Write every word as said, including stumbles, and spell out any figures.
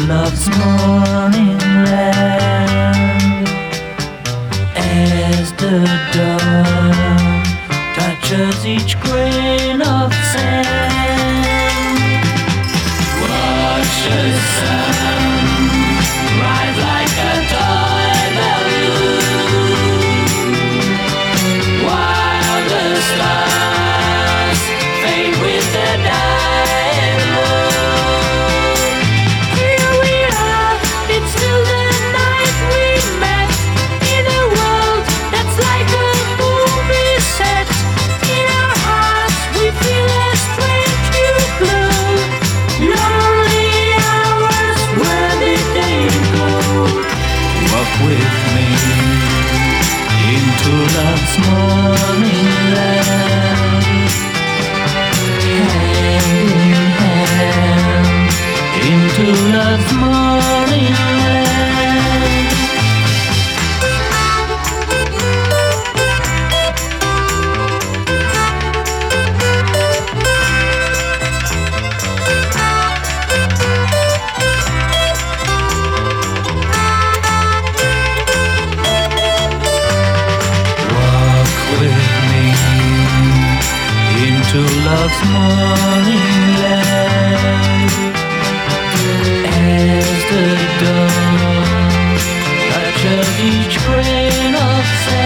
love's morning land. As the dawn touches each grain of sand, watch the sun rise like a toy balloon, while the stars fade with the dying moon. Here we are, it's still the night we met, in a world that's like a movie set. In our hearts we feel a strange new glow. Lonely hours, where did they go? Walk with me into love's morning land, hand in hand into love's morning land. Walk with me into love's morning land. As the dawn touches each grain of sand,